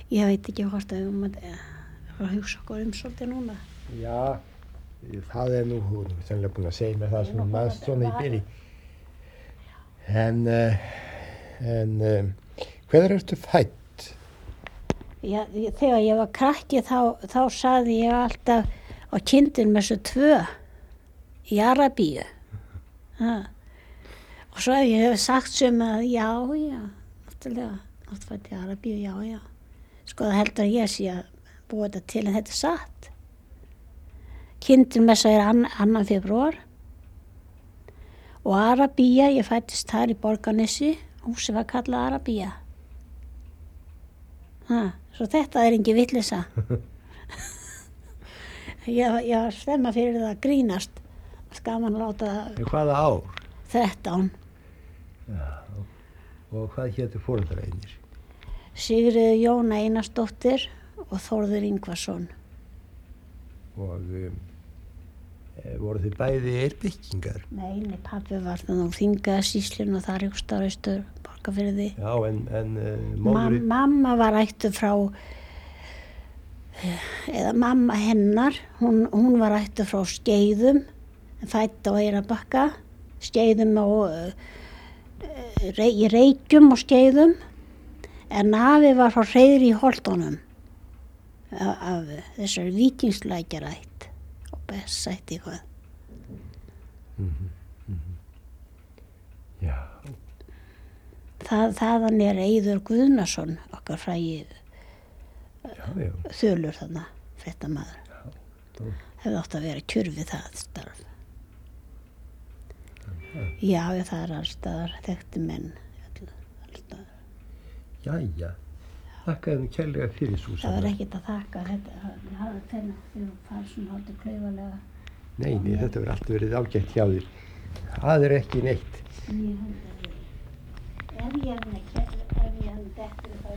Ég veit ekki hvort að að hugsa okkur svolítið núna. Já, það nú, hún er sennilega búin að segja mér það sem maður svona í byrji. En hvenær ertu fædd? Já, þegar ég var krakki þá sagði ég alltaf á Kindinmessu 2 í Arabíu. Og svo hef ég sagt sem að já, náttúrulega, náttúrulega í Arabíu, já. Sko það heldur að ég sé að búa þetta til en þetta er satt. Kindinmessa er 2. febrúar og Arabía, ég fæddist þar í Borgarnesi, húsið var kallað Arabía. Svo þetta er engin vitleysa. Ég var stemma fyrir það að grínast. Gaman að láta það. Hvaða ár? 13. Já, og hvað hétu foreldrar? Sigríður Jóna Einarsdóttir og Þórður Ingvarsson. Og voru þið bæði eirbyggingar? Nei, pabbi var þannig á Þingasýslinu og þar ykkur Austur Borgarfirði. Já, en móðir... Mamma var ættuð frá, eða mamma hennar, hún var ættuð frá Skeiðum, fædd á Eyrarbakka, Skeiðum í Reykjum og Skeiðum, en afi var frá Hreiðri í Holtunum af þessari víkingslækjarætt og Bessætt eitthvað. Já. Þaðan er Eiður Guðnason, okkar frægi þulur þarna, fréttamaður. Hefði átt að vera kjur við það starf. Já, það er allstaðar þekkti menn. Allstaðar. Jæja, þakka þér kærlega fyrir Súsanna. Það var ekkert að þakka þetta. Ég hafði þennan þegar þú farið svona hálfur klaufalega. Nei, þetta verður allt verið ágætt hjá þér. Það er ekki neitt. Ef ég hefði dettur